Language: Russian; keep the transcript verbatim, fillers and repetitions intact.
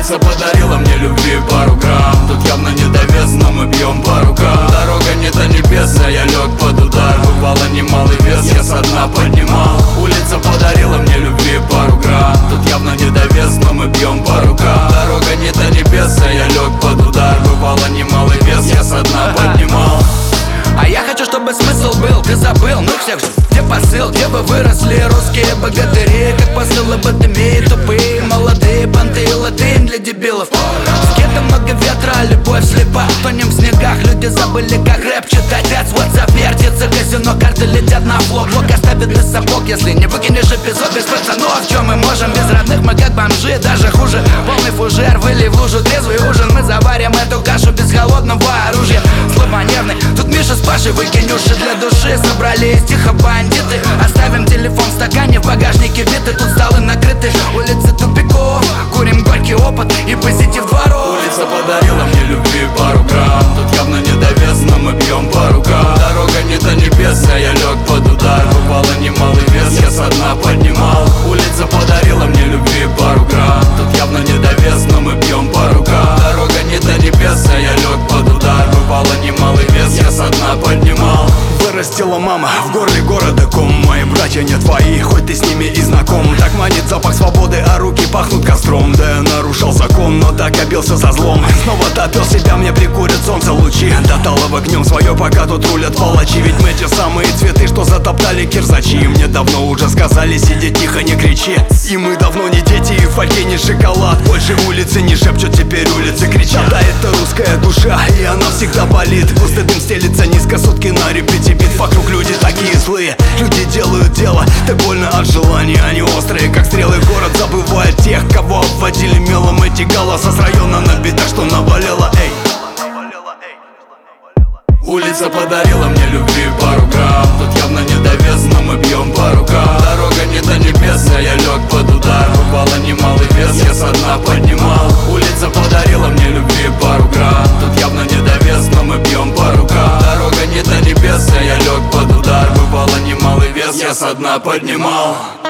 Улица подарила мне любви пару грамм. Тут явно не довес, но мы бьем по рукам. Дорога не до небес, а я лег под удар. Бывало немалый вес, я со дна поднимал. Улица подарила мне любви пару грамм. Тут явно не довес, но мы бьем по рукам. Дорога не до небес, а я лег под удар. Бывало немалый вес, я со дна поднимал. А я хочу, чтобы смысл был, ты забыл, ну всех ж, где посыл, где вы выросли, русские богатыри, как посылы батареи, тупые, молодые, понты, латынь для дебилов. С кем-то много ветра, любовь слепа, тонем в снегах, люди забыли, как рэп читать. Вот завертится казино, карты летят на флоп, блок оставит без сапог, если не выкинешь эпизод без пацанов. Чем мы можем без родных, мы как бомжи, даже хуже. Полный фужер, выли в лужу, трезвый ужин, мы заварим эту кашу без холодного оружия. Слабонервный, тут Миша с Пашей, выкинь уши для души. Собрались тихо бандиты, оставим телефон в стакане, в багажнике биты, тут столы накрыты. Улицы тупиков, курим горький опыт и позитив дворов. Улица подарила мне любви пару грамм. Тут явно не довес, но мы бьем по рукам. Дорога не до небес, а я лег под удар. Бывало немалый вес, я со дна поднимал. Улица подарила мне любви пару грамм. Тут явно не довес, но мы бьем по рукам. Дорога не до небес, а я лег под удар. Бывало немалый вес, я со дна поднимал. Вырастила мама в горле города ком. Мои братья не твои, хоть ты с ними и знаком. Так манит запах свободы, а руки пахнут костром. Да я нарушил закон, но так обился со злом. Снова топил себя, мне прикурят солнце лучи. Доталов огнем свое, пока тут рулят палачи. Ведь мы те самые цветы, что затоптали кирзачи. Мне давно уже сказали, сиди тихо, не кричи. И мы давно не дети, и в фольге не шоколад. Больше улицы не шепчут, теперь улицы кричат. Да это русская душа, и она всегда болит. Густой дым стелится низко, сутки на репете бит. Вокруг люди такие злые, люди делают дело. Так больно от желания, они острые, как стрелы. Город забывает тех, кого обводили мелом. Эти голоса с района набита, что навалило, эй. Улица подарила мне любви пару грамм. Тут явно не довес, но мы бьем по рукам. Дорога не до небес, а я лег под удар. Бывало немалый вес, я со дна поднимал. Улица подарила мне любви пару грамм. Тут явно не довес, но мы бьем по рукам. Дорога не до небес, а я лег под удар. Бывало немалый вес, я со дна поднимал.